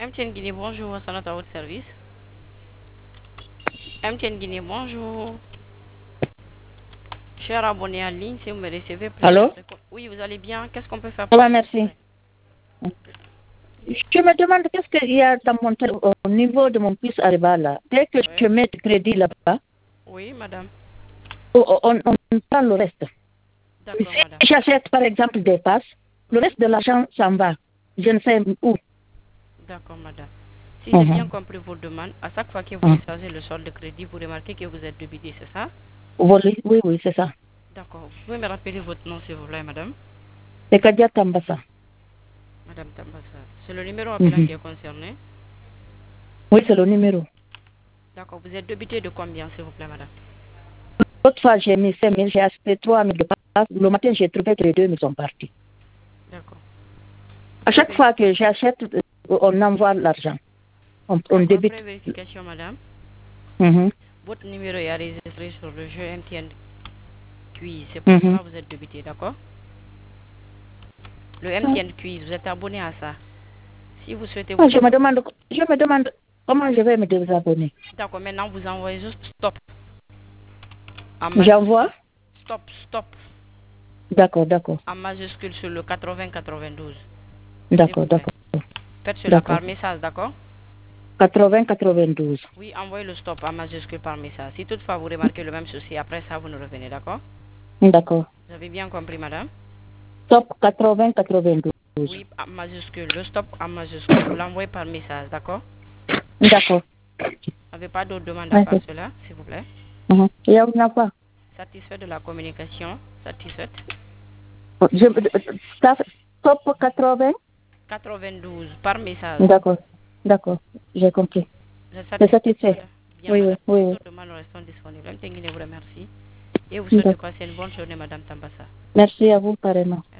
MTN Guinée, bonjour, c'est notre à votre service. MTN Guinée, bonjour. Cher abonné en ligne, si vous me recevez, Allô? Oui, vous allez bien? Qu'est-ce qu'on peut faire Ça pour va, vous? merci. Je me demande qu'est-ce qu'il y a dans mon au niveau de mon puce Arriva là. Dès que je mets le crédit là-bas, Oui, madame. on prend le reste. D'accord, madame. Si j'achète par exemple des passes, le reste de l'argent s'en va. Je ne sais où. D'accord, madame. Si j'ai bien compris vos demandes, à chaque fois que vous déchargez le solde de crédit, vous remarquez que vous êtes débité, c'est ça? Oui, oui, c'est ça. D'accord. Vous pouvez me rappeler votre nom, s'il vous plaît, madame? C'est Kadia Tambassa. Madame Tambassa. C'est le numéro appelant qui est concerné? Oui, c'est le numéro. D'accord. Vous êtes débité de combien, s'il vous plaît, madame? L'autre fois, j'ai mis 5 000, j'ai acheté 3 000 de passes. Le matin, j'ai trouvé que les 2 000 sont partis. D'accord. À chaque fois que j'achète, on envoie l'argent. On débite. Après vérification, madame, votre numéro est enregistré sur le jeu MTN Quiz. C'est pour cela que vous êtes débité, d'accord? Le MTN Quiz, vous êtes abonné à ça. Si vous souhaitez vous... Je me demande comment je vais me désabonner. D'accord, maintenant vous envoyez juste stop. J'envoie? Stop. D'accord. En majuscule sur le 80-92. D'accord. Faites cela par message, d'accord? 80-92. Oui, envoyez le stop en majuscule par message. Si toutefois vous remarquez le même souci, après ça vous nous revenez, d'accord? D'accord. Vous avez bien compris, madame? Stop 80-92. Oui, en majuscule. Le stop en majuscule. Vous l'envoyez par message, d'accord? D'accord. Vous n'avez pas d'autres demandes à part cela, s'il vous plaît? Il y a une fois. Satisfait de la communication? Satisfaite? Stop 80? 92 par message. D'accord. J'ai compris. Vous êtes C'est satisfait? satisfait. Bien, Oui. madame. Toutes nos demandes restent disponibles. Je vous remercie. Et vous souhaite de passer une bonne journée, madame Tambassa. Merci à vous, pareillement.